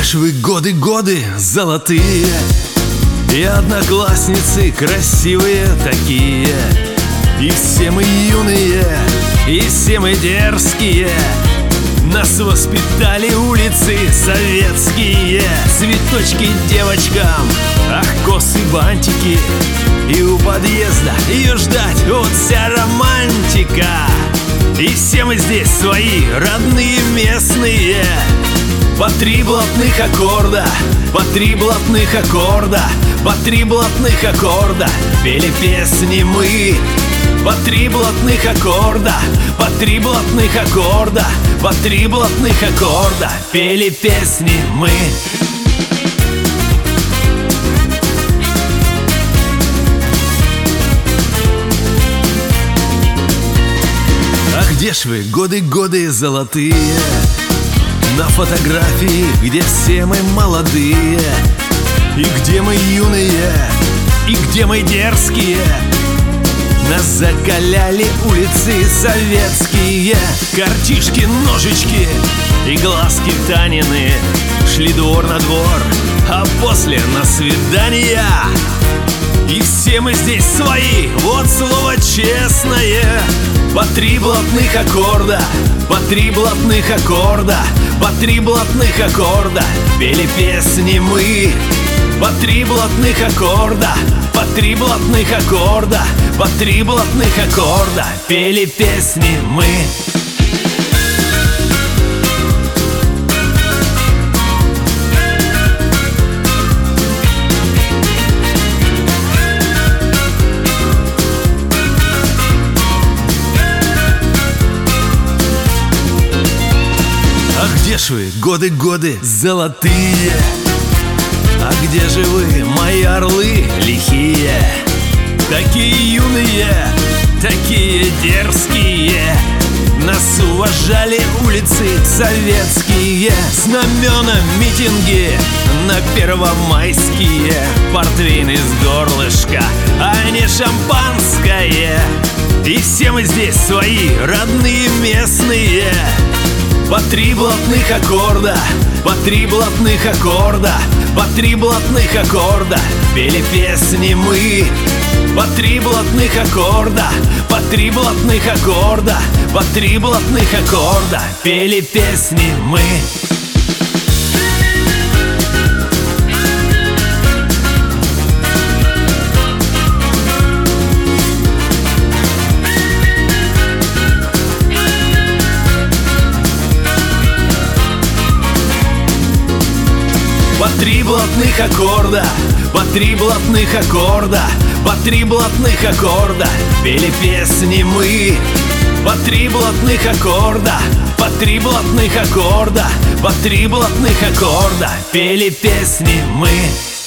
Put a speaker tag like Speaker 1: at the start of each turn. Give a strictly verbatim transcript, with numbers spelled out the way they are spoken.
Speaker 1: ж вы годы, годы золотые, и одноклассницы красивые такие, и все мы юные, и все мы дерзкие. Нас воспитали улицы советские. Цветочки девочкам, ах, косы, бантики, и у подъезда ее ждать вот вся романтика. И все мы здесь свои, родные местные. По три блатных аккорда, по три блатных аккорда, по три блатных аккорда пели песни мы. По три блатных аккорда, по три блатных аккорда, по три блатных аккорда пели песни мы. А где ж вы, годы, годы золотые, на фотографии, где все мы молодые, и где мы юные, и где мы дерзкие. Нас закаляли улицы советские. Картишки, ножички и глазки Танины. Шли двор на двор, а после на свидания. И все мы здесь свои, вот слово честное. По три блатных аккорда, по три блатных аккорда, по три блатных аккорда пели песни мы. По три блатных аккорда, по три блатных аккорда, по три блатных аккорда пели песни мы. А где ж вы, годы, годы золотые? А где же вы, мои орлы лихие? Такие юные, такие дерзкие. Нас уважали улицы советские. Знамена, митинги на первомайские. Портвейн из горлышка, а не шампанское. И все мы здесь свои, родные местные. По три блатных аккорда, по три блатных аккорда, по три блатных аккорда пели песни мы. По три блатных аккорда, по три блатных аккорда, по три блатных аккорда пели песни мы. По три блатных аккорда, по три блатных аккорда, по три блатных аккорда пели песни мы. По три блатных аккорда, по три блатных аккорда, по три блатных аккорда пели песни мы.